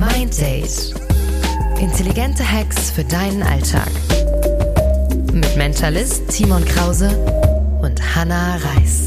Mind Date. Intelligente Hacks für deinen Alltag. Mit Mentalist Timon Krause und Hannah Reis.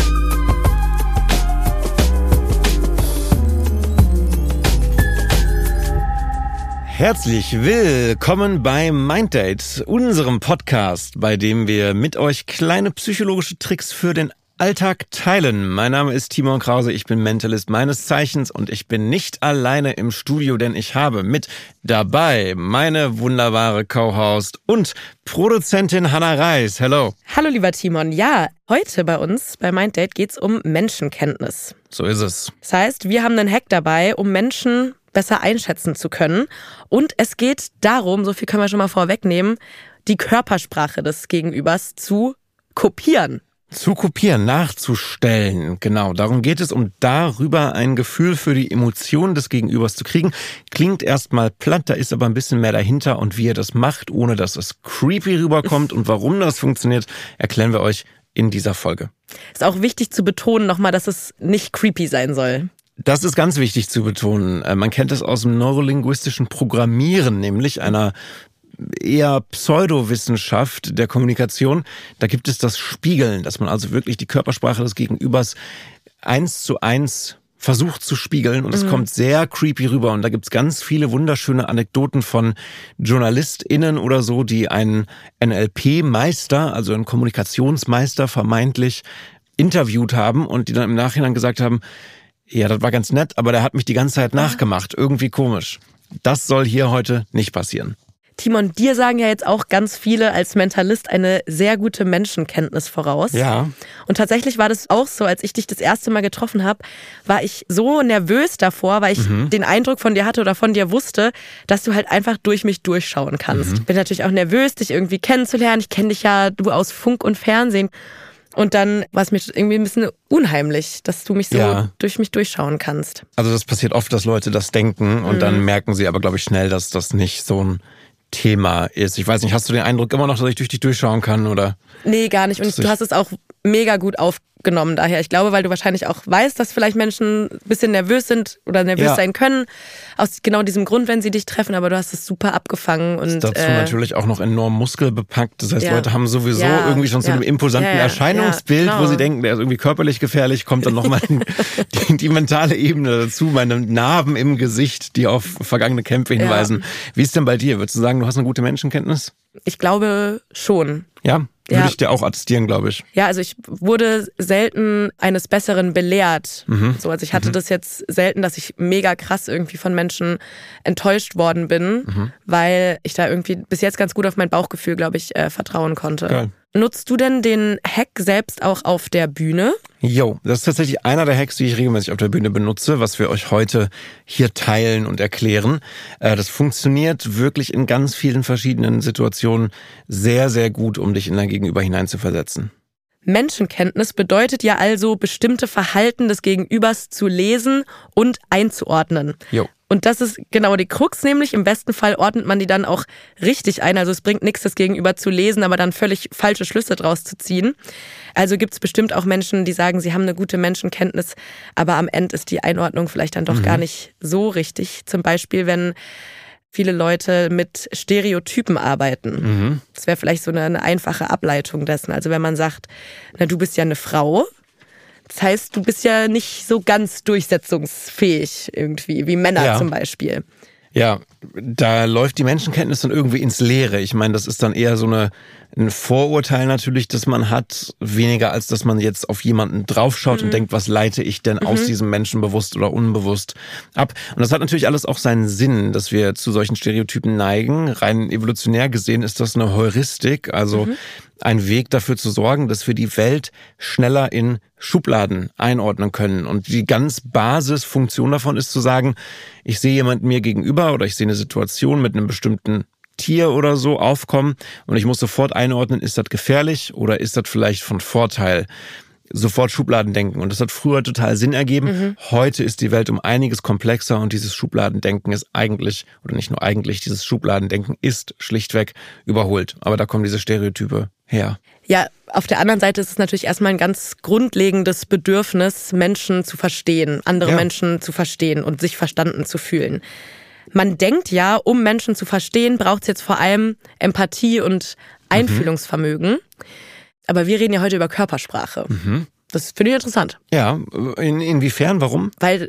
Herzlich willkommen bei Mind Date, unserem Podcast, bei dem wir mit euch kleine psychologische Tricks für den Alltag teilen. Mein Name ist Timon Krause, ich bin Mentalist meines Zeichens und ich bin nicht alleine im Studio, denn ich habe mit dabei meine wunderbare Co-Host und Produzentin Hannah Reis. Hello. Hallo lieber Timon. Ja, heute bei uns bei Mind Date geht's um Menschenkenntnis. So ist es. Das heißt, wir haben einen Hack dabei, um Menschen besser einschätzen zu können. Und es geht darum, so viel können wir schon mal vorwegnehmen, die Körpersprache des Gegenübers zu kopieren. Zu kopieren, nachzustellen, genau. Darum geht es, um darüber ein Gefühl für die Emotionen des Gegenübers zu kriegen. Klingt erstmal platt, da ist aber ein bisschen mehr dahinter. Und wie ihr das macht, ohne dass es creepy rüberkommt und warum das funktioniert, erklären wir euch in dieser Folge. Ist auch wichtig zu betonen nochmal, dass es nicht creepy sein soll. Das ist ganz wichtig zu betonen. Man kennt es aus dem neurolinguistischen Programmieren, nämlich einer eher Pseudowissenschaft der Kommunikation. Da gibt es das Spiegeln, dass man also wirklich die Körpersprache des Gegenübers 1:1 versucht zu spiegeln und es kommt sehr creepy rüber. Und da gibt's ganz viele wunderschöne Anekdoten von JournalistInnen oder so, die einen NLP-Meister, also einen Kommunikationsmeister vermeintlich interviewt haben und die dann im Nachhinein gesagt haben, ja, das war ganz nett, aber der hat mich die ganze Zeit nachgemacht. Irgendwie komisch. Das soll hier heute nicht passieren. Timon, dir sagen ja jetzt auch ganz viele als Mentalist eine sehr gute Menschenkenntnis voraus. Ja. Und tatsächlich war das auch so, als ich dich das erste Mal getroffen habe, war ich so nervös davor, weil ich den Eindruck von dir hatte oder von dir wusste, dass du halt einfach durch mich durchschauen kannst. Bin natürlich auch nervös, dich irgendwie kennenzulernen. Ich kenne dich ja, du aus Funk und Fernsehen. Und dann war es mir irgendwie ein bisschen unheimlich, dass du mich so durch mich durchschauen kannst. Also das passiert oft, dass Leute das denken und dann merken sie aber, glaube ich, schnell, dass das nicht so ein Thema ist. Ich weiß nicht, hast du den Eindruck immer noch, dass ich durch dich durchschauen kann, oder? Nee, gar nicht. Und du hast es auch mega gut aufgenommen daher. Ich glaube, weil du wahrscheinlich auch weißt, dass vielleicht Menschen ein bisschen nervös sind oder nervös sein können. Aus genau diesem Grund, wenn sie dich treffen. Aber du hast es super abgefangen. Und dazu natürlich auch noch enorm muskelbepackt. Das heißt, Leute haben sowieso irgendwie schon zu einem imposanten Erscheinungsbild, wo sie denken, der ist irgendwie körperlich gefährlich, kommt dann nochmal die mentale Ebene dazu. Meine Narben im Gesicht, die auf vergangene Kämpfe hinweisen. Wie ist denn bei dir? Würdest du sagen, du hast eine gute Menschenkenntnis? Ich glaube schon. Ja? Würde ich dir auch attestieren, glaube ich. Ja, also ich wurde selten eines Besseren belehrt. So, also ich hatte das jetzt selten, dass ich mega krass irgendwie von Menschen enttäuscht worden bin, weil ich da irgendwie bis jetzt ganz gut auf mein Bauchgefühl, glaube ich, vertrauen konnte. Geil. Nutzt du denn den Hack selbst auch auf der Bühne? Jo, das ist tatsächlich einer der Hacks, die ich regelmäßig auf der Bühne benutze, was wir euch heute hier teilen und erklären. Das funktioniert wirklich in ganz vielen verschiedenen Situationen sehr, sehr gut, um dich in dein Gegenüber hineinzuversetzen. Menschenkenntnis bedeutet ja also, bestimmte Verhalten des Gegenübers zu lesen und einzuordnen. Jo. Und das ist genau die Krux, nämlich im besten Fall ordnet man die dann auch richtig ein. Also es bringt nichts, das Gegenüber zu lesen, aber dann völlig falsche Schlüsse draus zu ziehen. Also gibt es bestimmt auch Menschen, die sagen, sie haben eine gute Menschenkenntnis, aber am Ende ist die Einordnung vielleicht dann doch gar nicht so richtig. Zum Beispiel, wenn viele Leute mit Stereotypen arbeiten. Das wäre vielleicht so eine einfache Ableitung dessen. Also wenn man sagt, na, du bist ja eine Frau, das heißt, du bist ja nicht so ganz durchsetzungsfähig irgendwie, wie Männer zum Beispiel. Ja, da läuft die Menschenkenntnis dann irgendwie ins Leere. Ich meine, das ist dann eher so ein Vorurteil natürlich, das man hat, weniger als dass man jetzt auf jemanden draufschaut und denkt, was leite ich denn aus diesem Menschen bewusst oder unbewusst ab. Und das hat natürlich alles auch seinen Sinn, dass wir zu solchen Stereotypen neigen. Rein evolutionär gesehen ist das eine Heuristik, also ein Weg dafür zu sorgen, dass wir die Welt schneller in Schubladen einordnen können. Und die ganz Basisfunktion davon ist zu sagen, ich sehe jemanden mir gegenüber oder ich sehe eine Situation mit einem bestimmten Tier oder so aufkommen und ich muss sofort einordnen, ist das gefährlich oder ist das vielleicht von Vorteil? Sofort Schubladen denken. Und das hat früher total Sinn ergeben. Heute ist die Welt um einiges komplexer und dieses Schubladendenken ist eigentlich, oder nicht nur eigentlich, dieses Schubladendenken ist schlichtweg überholt. Aber da kommen diese Stereotype her. Ja, auf der anderen Seite ist es natürlich erstmal ein ganz grundlegendes Bedürfnis, Menschen zu verstehen, andere Menschen zu verstehen und sich verstanden zu fühlen. man denkt ja, um Menschen zu verstehen, braucht es jetzt vor allem Empathie und Einfühlungsvermögen. Aber wir reden ja heute über Körpersprache. Das finde ich interessant. Ja, inwiefern, warum? Weil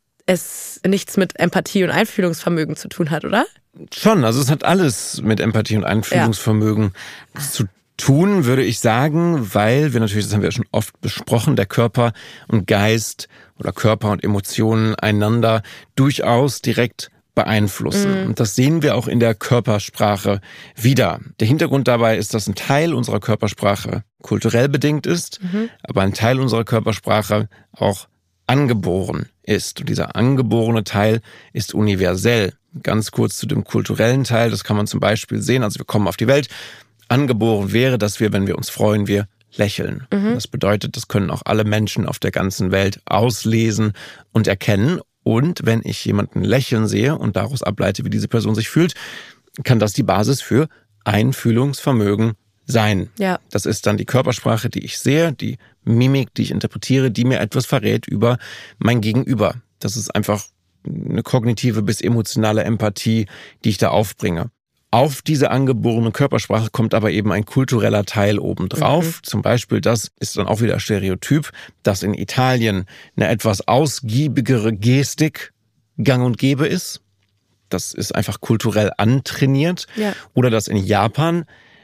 es nichts mit Empathie und Einfühlungsvermögen zu tun hat, oder? Schon, also es hat alles mit Empathie und Einfühlungsvermögen zu tun, würde ich sagen, weil wir natürlich, das haben wir ja schon oft besprochen, der Körper und Geist oder Körper und Emotionen einander durchaus direkt beeinflussen. Und das sehen wir auch in der Körpersprache wieder. Der Hintergrund dabei ist, dass ein Teil unserer Körpersprache kulturell bedingt ist, aber ein Teil unserer Körpersprache auch angeboren ist. Und dieser angeborene Teil ist universell. Ganz kurz zu dem kulturellen Teil, das kann man zum Beispiel sehen, also wir kommen auf die Welt, angeboren wäre, dass wir, wenn wir uns freuen, wir lächeln. Das bedeutet, das können auch alle Menschen auf der ganzen Welt auslesen und erkennen. Und wenn ich jemanden lächeln sehe und daraus ableite, wie diese Person sich fühlt, kann das die Basis für Einfühlungsvermögen sein. Ja. Das ist dann die Körpersprache, die ich sehe, die Mimik, die ich interpretiere, die mir etwas verrät über mein Gegenüber. Das ist einfach eine kognitive bis emotionale Empathie, die ich da aufbringe. Auf diese angeborene Körpersprache kommt aber eben ein kultureller Teil obendrauf. Zum Beispiel, das ist dann auch wieder Stereotyp, dass in Italien eine etwas ausgiebigere Gestik gang und gäbe ist. Das ist einfach kulturell antrainiert. Ja. Oder dass in Japan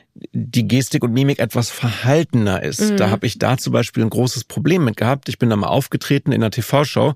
die Gestik und Mimik etwas verhaltener ist. Da habe ich da zum Beispiel ein großes Problem mit gehabt. Ich bin da mal aufgetreten in einer TV-Show.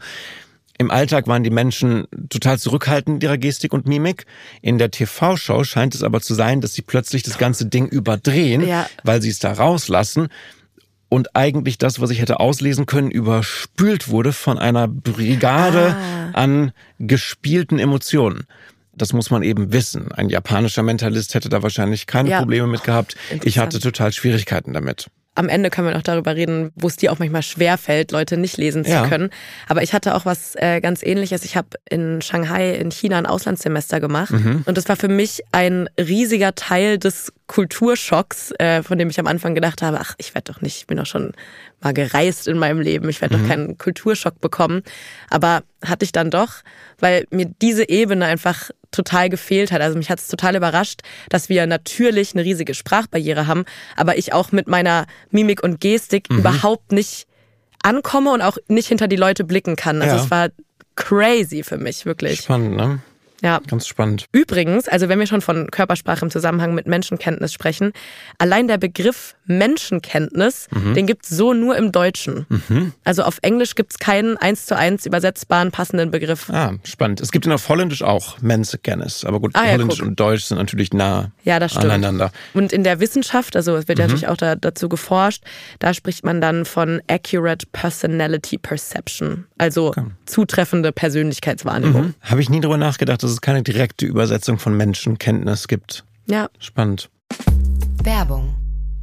Im Alltag waren die Menschen total zurückhaltend in ihrer Gestik und Mimik. In der TV-Show scheint es aber zu sein, dass sie plötzlich das ganze Ding überdrehen, weil sie es da rauslassen. Und eigentlich das, was ich hätte auslesen können, überspült wurde von einer Brigade an gespielten Emotionen. Das muss man eben wissen. Ein japanischer Mentalist hätte da wahrscheinlich keine Probleme mit gehabt. Ich hatte total Schwierigkeiten damit. Am Ende können wir noch darüber reden, wo es dir auch manchmal schwerfällt, Leute nicht lesen zu können. Aber ich hatte auch was ganz Ähnliches. Ich habe in Shanghai in China ein Auslandssemester gemacht. Und das war für mich ein riesiger Teil des Kulturschocks, von dem ich am Anfang gedacht habe, ach, ich bin doch schon mal gereist in meinem Leben. Ich werde doch keinen Kulturschock bekommen. Aber hatte ich dann doch, weil mir diese Ebene einfach total gefehlt hat. Also mich hat es total überrascht, dass wir natürlich eine riesige Sprachbarriere haben, aber ich auch mit meiner Mimik und Gestik überhaupt nicht ankomme und auch nicht hinter die Leute blicken kann. Also es war crazy für mich, wirklich. Spannend, ne? Ja. Ganz spannend. Übrigens, also wenn wir schon von Körpersprache im Zusammenhang mit Menschenkenntnis sprechen, allein der Begriff Menschenkenntnis, den gibt's so nur im Deutschen. Also auf Englisch gibt's keinen 1:1 übersetzbaren passenden Begriff. Spannend. Es gibt ihn auf Holländisch auch, Menschenkennis. Aber gut, Holländisch und Deutsch sind natürlich nah aneinander. Und in der Wissenschaft, also es wird natürlich auch dazu geforscht, da spricht man dann von Accurate Personality Perception, also zutreffende Persönlichkeitswahrnehmung. Habe ich nie drüber nachgedacht, dass es keine direkte Übersetzung von Menschenkenntnis gibt. Ja. Spannend. Werbung.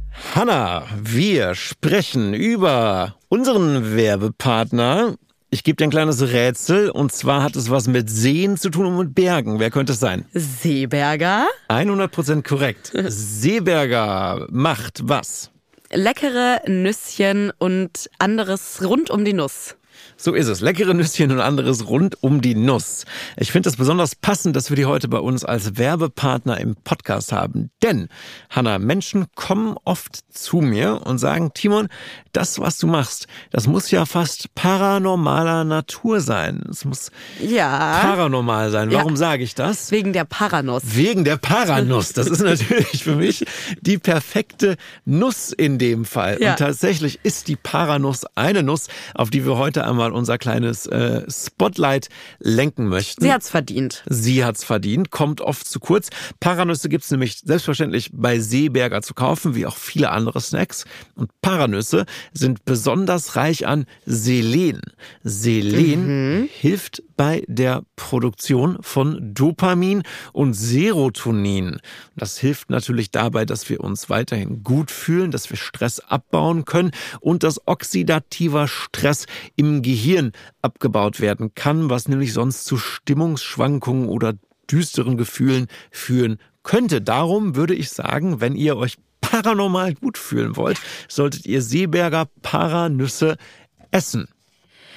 Hanna, wir sprechen über unseren Werbepartner. Ich gebe dir ein kleines Rätsel und zwar hat es was mit Seen zu tun und mit Bergen. Wer könnte es sein? Seeberger. 100% korrekt. Seeberger macht was? Leckere Nüsschen und anderes rund um die Nuss. So ist es. Leckere Nüsschen und anderes rund um die Nuss. Ich finde es besonders passend, dass wir die heute bei uns als Werbepartner im Podcast haben. Denn, Hanna, Menschen kommen oft zu mir und sagen, Timon, das, was du machst, das muss ja fast paranormaler Natur sein. Es muss paranormal sein. Warum sage ich das? Wegen der Paranuss. Wegen der Paranuss. Das ist natürlich für mich die perfekte Nuss in dem Fall. Ja. Und tatsächlich ist die Paranuss eine Nuss, auf die wir heute einmal unser kleines Spotlight lenken möchten. Sie hat's verdient. Sie hat's verdient, kommt oft zu kurz. Paranüsse gibt's nämlich selbstverständlich bei Seeberger zu kaufen, wie auch viele andere Snacks. Und Paranüsse sind besonders reich an Selen. Selen hilft bei der Produktion von Dopamin und Serotonin. Das hilft natürlich dabei, dass wir uns weiterhin gut fühlen, dass wir Stress abbauen können und dass oxidativer Stress im Gehirn abgebaut werden kann, was nämlich sonst zu Stimmungsschwankungen oder düsteren Gefühlen führen könnte. Darum würde ich sagen, wenn ihr euch paranormal gut fühlen wollt, solltet ihr Seeberger Paranüsse essen.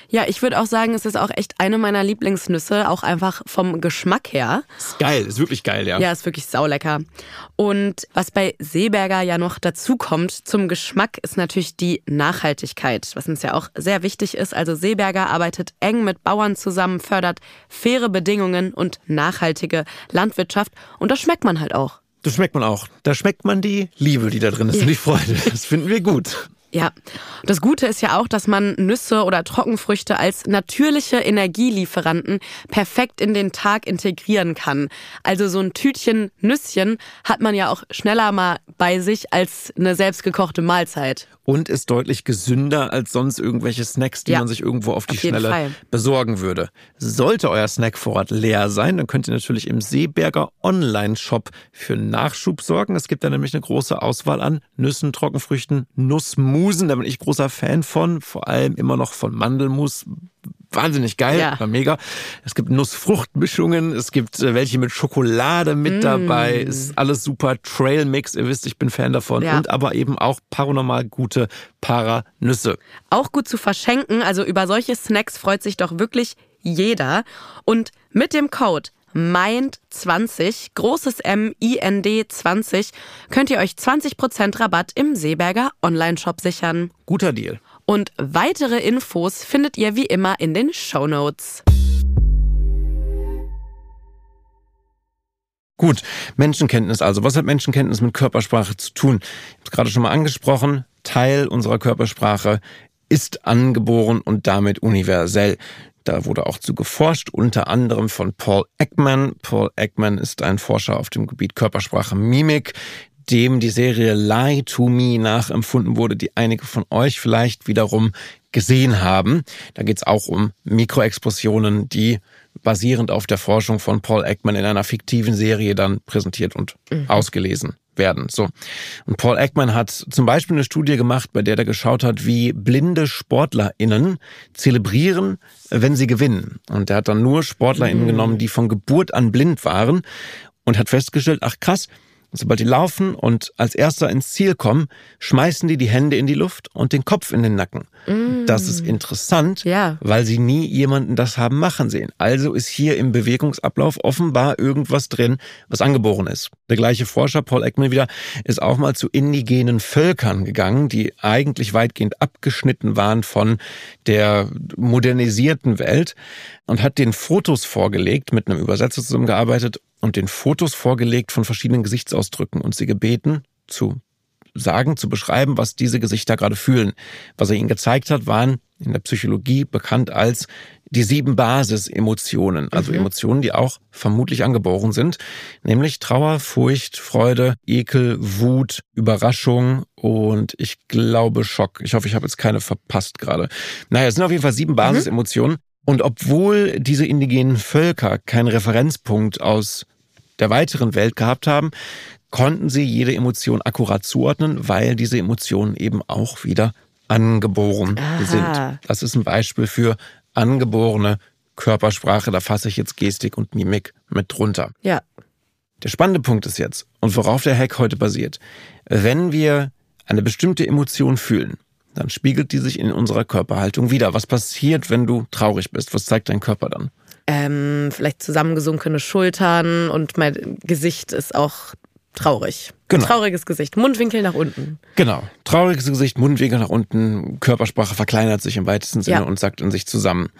Ja, ich würde auch sagen, es ist auch echt eine meiner Lieblingsnüsse, auch einfach vom Geschmack her. Ist geil, ist wirklich geil, ja. Ja, ist wirklich saulecker. Und was bei Seeberger ja noch dazu kommt zum Geschmack, ist natürlich die Nachhaltigkeit, was uns ja auch sehr wichtig ist. Also Seeberger arbeitet eng mit Bauern zusammen, fördert faire Bedingungen und nachhaltige Landwirtschaft. Und das schmeckt man halt auch. Das schmeckt man auch. Da schmeckt man die Liebe, die da drin ist und die Freude. Das finden wir gut. Ja, das Gute ist ja auch, dass man Nüsse oder Trockenfrüchte als natürliche Energielieferanten perfekt in den Tag integrieren kann. Also so ein Tütchen Nüsschen hat man ja auch schneller mal bei sich als eine selbstgekochte Mahlzeit. Und ist deutlich gesünder als sonst irgendwelche Snacks, die man sich irgendwo auf die Schnelle besorgen würde. Sollte euer Snackvorrat leer sein, dann könnt ihr natürlich im Seeberger Online-Shop für Nachschub sorgen. Es gibt da nämlich eine große Auswahl an Nüssen, Trockenfrüchten, Nussmusen. Da bin ich großer Fan von, vor allem immer noch von Mandelmus. Wahnsinnig geil, war mega. Es gibt Nussfruchtmischungen, es gibt welche mit Schokolade mit dabei, ist alles super. Trailmix, ihr wisst, ich bin Fan davon. Und aber eben auch paranormal gute Paranüsse. Auch gut zu verschenken, also über solche Snacks freut sich doch wirklich jeder. Und mit dem Code MIND20, großes M-I-N-D 20, könnt ihr euch 20% Rabatt im Seeberger Online-Shop sichern. Guter Deal. Und weitere Infos findet ihr wie immer in den Shownotes. Gut, Menschenkenntnis also. Was hat Menschenkenntnis mit Körpersprache zu tun? Ich habe es gerade schon mal angesprochen. Teil unserer Körpersprache ist angeboren und damit universell. Da wurde auch zu geforscht, unter anderem von Paul Ekman. Paul Ekman ist ein Forscher auf dem Gebiet Körpersprache, Mimik, dem die Serie Lie to Me nachempfunden wurde, die einige von euch vielleicht wiederum gesehen haben. Da geht es auch um Mikroexpressionen, die basierend auf der Forschung von Paul Ekman in einer fiktiven Serie dann präsentiert und ausgelesen werden. So. Und Paul Ekman hat zum Beispiel eine Studie gemacht, bei der er geschaut hat, wie blinde SportlerInnen zelebrieren, wenn sie gewinnen. Und er hat dann nur SportlerInnen genommen, die von Geburt an blind waren und hat festgestellt, ach krass, sobald die laufen und als Erster ins Ziel kommen, schmeißen die Hände in die Luft und den Kopf in den Nacken. Das ist interessant, weil sie nie jemanden das haben machen sehen. Also ist hier im Bewegungsablauf offenbar irgendwas drin, was angeboren ist. Der gleiche Forscher, Paul Ekman wieder, ist auch mal zu indigenen Völkern gegangen, die eigentlich weitgehend abgeschnitten waren von der modernisierten Welt und hat den Fotos vorgelegt, mit einem Übersetzer zusammengearbeitet und den Fotos vorgelegt von verschiedenen Gesichtsausdrücken und sie gebeten zu beschreiben, was diese Gesichter gerade fühlen. Was er ihnen gezeigt hat, waren in der Psychologie bekannt als die 7 Basisemotionen, also Emotionen, die auch vermutlich angeboren sind, nämlich Trauer, Furcht, Freude, Ekel, Wut, Überraschung und ich glaube Schock. Ich hoffe, ich habe jetzt keine verpasst gerade. Naja, es sind auf jeden Fall 7 Basisemotionen. Und obwohl diese indigenen Völker keinen Referenzpunkt aus der weiteren Welt gehabt haben, konnten sie jede Emotion akkurat zuordnen, weil diese Emotionen eben auch wieder angeboren sind. Das ist ein Beispiel für angeborene Körpersprache. Da fasse ich jetzt Gestik und Mimik mit drunter. Ja. Der spannende Punkt ist jetzt, und worauf der Hack heute basiert, wenn wir eine bestimmte Emotion fühlen, dann spiegelt die sich in unserer Körperhaltung wider. Was passiert, wenn du traurig bist? Was zeigt dein Körper dann? Vielleicht zusammengesunkene Schultern und mein Gesicht ist auch traurig. Genau. Trauriges Gesicht, Mundwinkel nach unten. Genau. Trauriges Gesicht, Mundwinkel nach unten, Körpersprache verkleinert sich im weitesten Sinne und sackt in sich zusammen.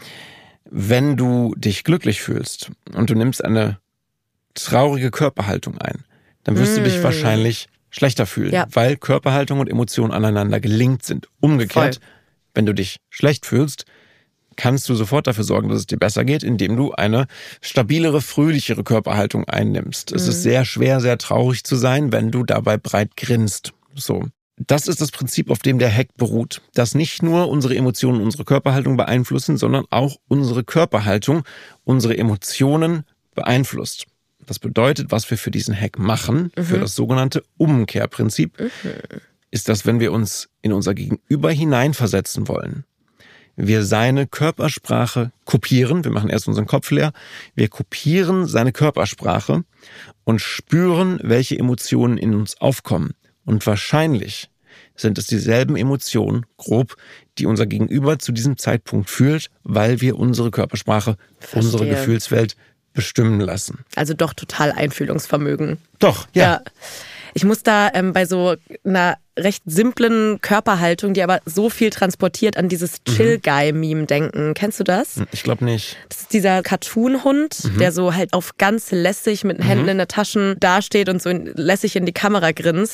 Wenn du dich glücklich fühlst und du nimmst eine traurige Körperhaltung ein, dann wirst du dich wahrscheinlich schlechter fühlen, weil Körperhaltung und Emotionen aneinander gelinkt sind. Umgekehrt, wenn du dich schlecht fühlst, kannst du sofort dafür sorgen, dass es dir besser geht, indem du eine stabilere, fröhlichere Körperhaltung einnimmst. Es ist sehr schwer, sehr traurig zu sein, wenn du dabei breit grinst. So. Das ist das Prinzip, auf dem der Hack beruht. Dass nicht nur unsere Emotionen unsere Körperhaltung beeinflussen, sondern auch unsere Körperhaltung unsere Emotionen beeinflusst. Das bedeutet, was wir für diesen Hack machen, für das sogenannte Umkehrprinzip, ist, dass wenn wir uns in unser Gegenüber hineinversetzen wollen, wir seine Körpersprache kopieren, wir machen erst unseren Kopf leer, wir kopieren seine Körpersprache und spüren, welche Emotionen in uns aufkommen. Und wahrscheinlich sind es dieselben Emotionen, grob, die unser Gegenüber zu diesem Zeitpunkt fühlt, weil wir unsere Körpersprache, unsere Gefühlswelt bestimmen lassen. Also doch total Einfühlungsvermögen. Doch, ja. Ich muss da bei so einer recht simplen Körperhaltung, die aber so viel transportiert, an dieses Chill-Guy-Meme denken. Kennst du das? Ich glaube nicht. Das ist dieser Cartoon-Hund, der so halt auf ganz lässig mit den Händen in den Taschen dasteht und so lässig in die Kamera grinst.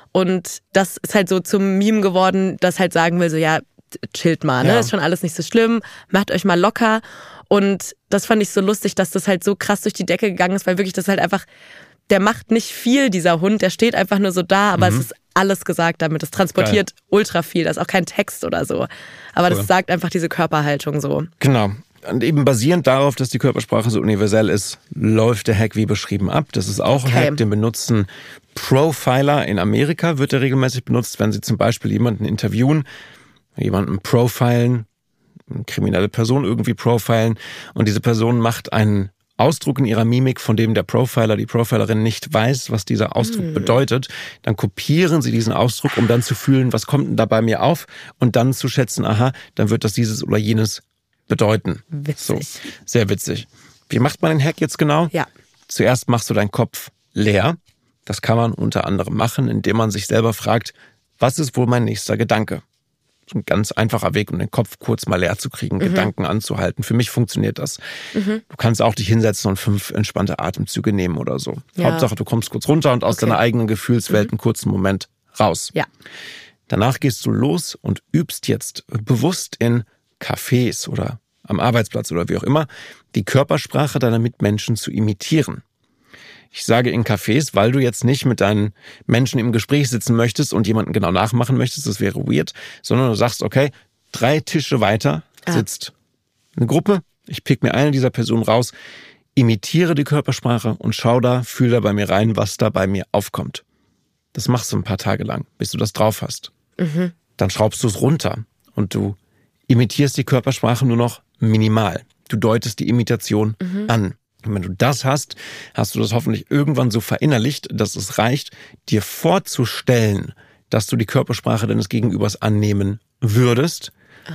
Und das ist halt so zum Meme geworden, das halt sagen will, so ja, chillt mal, ne? Ist schon alles nicht so schlimm, macht euch mal locker. Und das fand ich so lustig, dass das halt so krass durch die Decke gegangen ist, weil wirklich das halt einfach, der macht nicht viel, dieser Hund, der steht einfach nur so da, aber es ist alles gesagt damit. Es transportiert ultra viel, da ist auch kein Text oder so. Aber das sagt einfach diese Körperhaltung so. Genau. Und eben basierend darauf, dass die Körpersprache so universell ist, läuft der Hack wie beschrieben ab. Das ist auch ein Hack, den benutzen Profiler in Amerika, wird er regelmäßig benutzt, wenn sie zum Beispiel jemanden interviewen, jemanden profilen, eine kriminelle Person irgendwie profilen und diese Person macht einen Ausdruck in ihrer Mimik, von dem der Profiler, die Profilerin nicht weiß, was dieser Ausdruck bedeutet, dann kopieren sie diesen Ausdruck, um dann zu fühlen, was kommt denn da bei mir auf und dann zu schätzen, aha, dann wird das dieses oder jenes bedeuten. Witzig. So, sehr witzig. Wie macht man den Hack jetzt genau? Ja. Zuerst machst du deinen Kopf leer. Das kann man unter anderem machen, indem man sich selber fragt, was ist wohl mein nächster Gedanke? Ein ganz einfacher Weg, um den Kopf kurz mal leer zu kriegen, Gedanken anzuhalten. Für mich funktioniert das. Du kannst auch dich hinsetzen und 5 entspannte Atemzüge nehmen oder so. Ja. Hauptsache, du kommst kurz runter und aus deiner eigenen Gefühlswelt einen kurzen Moment raus. Ja. Danach gehst du los und übst jetzt bewusst in Cafés oder am Arbeitsplatz oder wie auch immer, die Körpersprache deiner Mitmenschen zu imitieren. Ich sage in Cafés, weil du jetzt nicht mit deinen Menschen im Gespräch sitzen möchtest und jemanden genau nachmachen möchtest, das wäre weird, sondern du sagst, okay, 3 Tische weiter sitzt eine Gruppe, ich pick mir eine dieser Personen raus, imitiere die Körpersprache und schau da, fühl da bei mir rein, was da bei mir aufkommt. Das machst du ein paar Tage lang, bis du das drauf hast. Dann schraubst du es runter und du imitierst die Körpersprache nur noch minimal. Du deutest die Imitation an. Und wenn du das hast, hast du das hoffentlich irgendwann so verinnerlicht, dass es reicht, dir vorzustellen, dass du die Körpersprache deines Gegenübers annehmen würdest,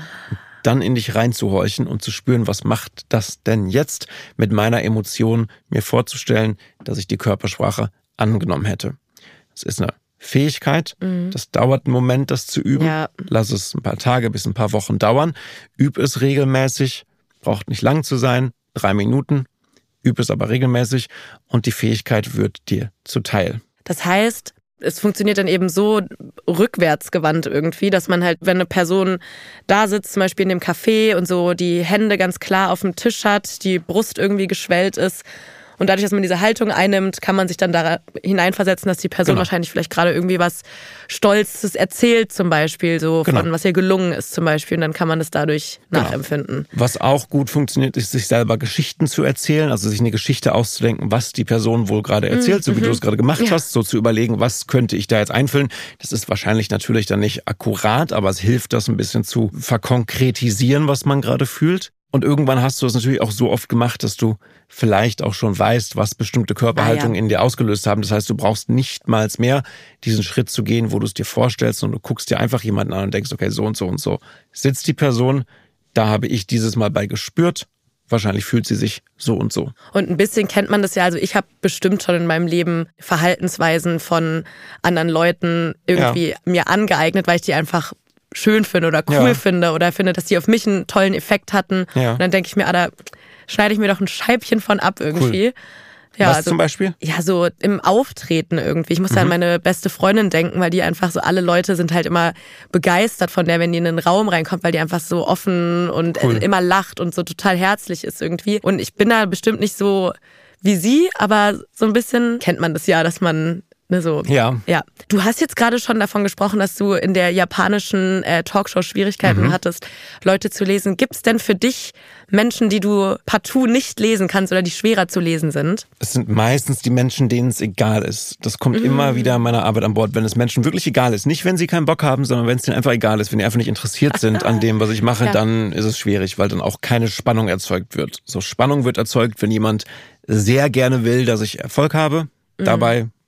dann in dich reinzuhorchen und zu spüren, was macht das denn jetzt mit meiner Emotion, mir vorzustellen, dass ich die Körpersprache angenommen hätte. Das ist eine Fähigkeit, das dauert einen Moment, das zu üben. Ja. Lass es ein paar Tage bis ein paar Wochen dauern. Üb es regelmäßig, braucht nicht lang zu sein, 3 Minuten. Üb es aber regelmäßig und die Fähigkeit wird dir zuteil. Das heißt, es funktioniert dann eben so rückwärtsgewandt irgendwie, dass man halt, wenn eine Person da sitzt, zum Beispiel in dem Café und so die Hände ganz klar auf dem Tisch hat, die Brust irgendwie geschwellt ist und dadurch, dass man diese Haltung einnimmt, kann man sich dann da hineinversetzen, dass die Person wahrscheinlich vielleicht gerade irgendwie was Stolzes erzählt zum Beispiel, so von was ihr gelungen ist zum Beispiel und dann kann man das dadurch nachempfinden. Was auch gut funktioniert, ist, sich selber Geschichten zu erzählen, also sich eine Geschichte auszudenken, was die Person wohl gerade erzählt, so wie du es gerade gemacht hast, so zu überlegen, was könnte ich da jetzt einfüllen. Das ist wahrscheinlich natürlich dann nicht akkurat, aber es hilft, das ein bisschen zu verkonkretisieren, was man gerade fühlt. Und irgendwann hast du es natürlich auch so oft gemacht, dass du vielleicht auch schon weißt, was bestimmte Körperhaltungen in dir ausgelöst haben. Das heißt, du brauchst nicht mal mehr diesen Schritt zu gehen, wo du es dir vorstellst und du guckst dir einfach jemanden an und denkst, okay, so und so und so sitzt die Person, da habe ich dieses Mal bei gespürt. Wahrscheinlich fühlt sie sich so und so. Und ein bisschen kennt man das ja. Also ich habe bestimmt schon in meinem Leben Verhaltensweisen von anderen Leuten irgendwie mir angeeignet, weil ich die einfach schön finde oder cool finde oder finde, dass die auf mich einen tollen Effekt hatten. Ja. Und dann denke ich mir, da schneide ich mir doch ein Scheibchen von ab irgendwie. Cool. Ja, was zum Beispiel? Ja, so im Auftreten irgendwie. Ich muss an meine beste Freundin denken, weil die einfach so, alle Leute sind halt immer begeistert von der, wenn die in den Raum reinkommt, weil die einfach so offen und immer lacht und so total herzlich ist irgendwie. Und ich bin da bestimmt nicht so wie sie, aber so ein bisschen kennt man das ja, dass man so. Ja. Du hast jetzt gerade schon davon gesprochen, dass du in der japanischen Talkshow Schwierigkeiten hattest, Leute zu lesen. Gibt es denn für dich Menschen, die du partout nicht lesen kannst oder die schwerer zu lesen sind? Es sind meistens die Menschen, denen es egal ist. Das kommt immer wieder in meiner Arbeit an Bord, wenn es Menschen wirklich egal ist. Nicht, wenn sie keinen Bock haben, sondern wenn es denen einfach egal ist. Wenn die einfach nicht interessiert sind an dem, was ich mache, dann ist es schwierig, weil dann auch keine Spannung erzeugt wird. So, Spannung wird erzeugt, wenn jemand sehr gerne will, dass ich Erfolg habe. Dabei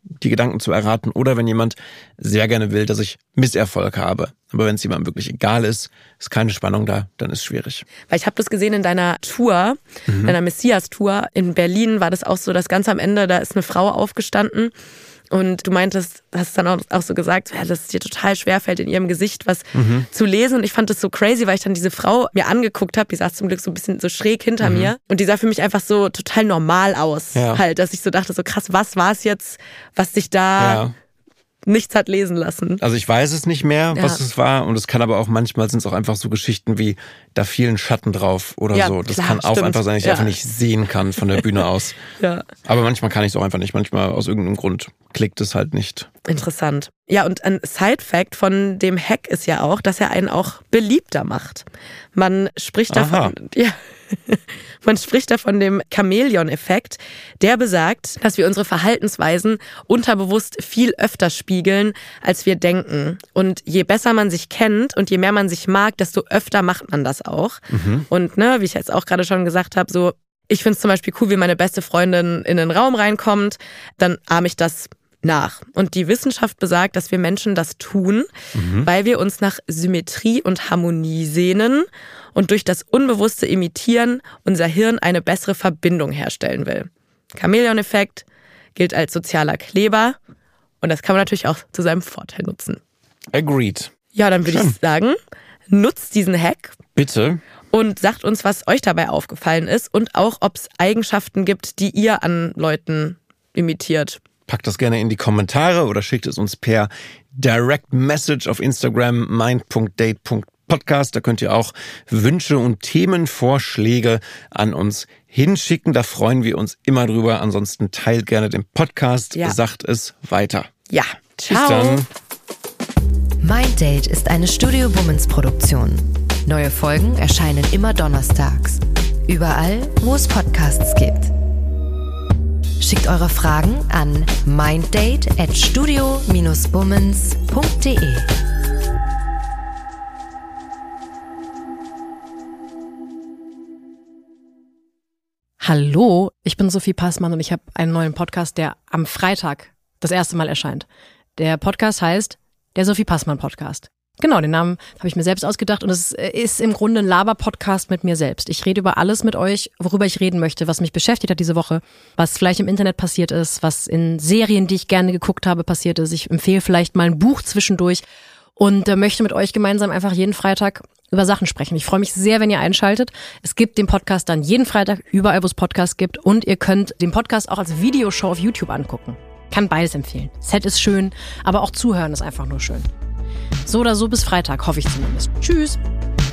die Gedanken zu erraten oder wenn jemand sehr gerne will, dass ich Misserfolg habe. Aber wenn es jemandem wirklich egal ist keine Spannung da, dann ist es schwierig. Weil ich habe das gesehen in deiner Tour, deiner Messias-Tour in Berlin war das auch so, dass ganz am Ende, da ist eine Frau aufgestanden und du meintest, hast dann auch so gesagt, ja, dass es dir total schwerfällt, in ihrem Gesicht was zu lesen. Und ich fand das so crazy, weil ich dann diese Frau mir angeguckt habe, die saß zum Glück so ein bisschen so schräg hinter mir und die sah für mich einfach so total normal aus. Halt, dass ich so dachte, so krass, was war es jetzt, was dich da nichts hat lesen lassen? Also ich weiß es nicht mehr, was es war. Und es kann aber auch, manchmal sind es auch einfach so Geschichten wie, da fiel ein Schatten drauf oder so. Das kann auch einfach sein, dass ich einfach nicht sehen kann von der Bühne aus. Aber manchmal kann ich es auch einfach nicht. Manchmal aus irgendeinem Grund klickt es halt nicht. Interessant. Ja, und ein Side-Fact von dem Hack ist ja auch, dass er einen auch beliebter macht. Man spricht davon, man spricht da von dem Chamäleon-Effekt, der besagt, dass wir unsere Verhaltensweisen unterbewusst viel öfter spiegeln, als wir denken. Und je besser man sich kennt und je mehr man sich mag, desto öfter macht man das auch. Und wie ich jetzt auch gerade schon gesagt habe, so, ich finde es zum Beispiel cool, wie meine beste Freundin in den Raum reinkommt, dann ahme ich das nach. Und die Wissenschaft besagt, dass wir Menschen das tun, weil wir uns nach Symmetrie und Harmonie sehnen und durch das unbewusste Imitieren unser Hirn eine bessere Verbindung herstellen will. Chamäleon-Effekt gilt als sozialer Kleber und das kann man natürlich auch zu seinem Vorteil nutzen. Agreed. Ja, dann würde ich sagen, nutzt diesen Hack. Bitte. Und sagt uns, was euch dabei aufgefallen ist und auch, ob es Eigenschaften gibt, die ihr an Leuten imitiert. Packt das gerne in die Kommentare oder schickt es uns per Direct Message auf Instagram mind.date.podcast. Da könnt ihr auch Wünsche und Themenvorschläge an uns hinschicken. Da freuen wir uns immer drüber. Ansonsten teilt gerne den Podcast, sagt es weiter. Ja, ciao. Bis dann. Mind Date ist eine Studio Bummens Produktion. Neue Folgen erscheinen immer donnerstags. Überall, wo es Podcasts gibt. Schickt eure Fragen an minddate@studio-bummens.de. Hallo, ich bin Sophie Passmann und ich habe einen neuen Podcast, der am Freitag das erste Mal erscheint. Der Podcast heißt der Sophie Passmann Podcast. Genau, den Namen habe ich mir selbst ausgedacht und es ist im Grunde ein Laber-Podcast mit mir selbst. Ich rede über alles mit euch, worüber ich reden möchte, was mich beschäftigt hat diese Woche, was vielleicht im Internet passiert ist, was in Serien, die ich gerne geguckt habe, passiert ist. Ich empfehle vielleicht mal ein Buch zwischendurch und möchte mit euch gemeinsam einfach jeden Freitag über Sachen sprechen. Ich freue mich sehr, wenn ihr einschaltet. Es gibt den Podcast dann jeden Freitag, überall wo es Podcasts gibt und ihr könnt den Podcast auch als Videoshow auf YouTube angucken. Kann beides empfehlen. Set ist schön, aber auch zuhören ist einfach nur schön. So oder so bis Freitag, hoffe ich zumindest. Tschüss!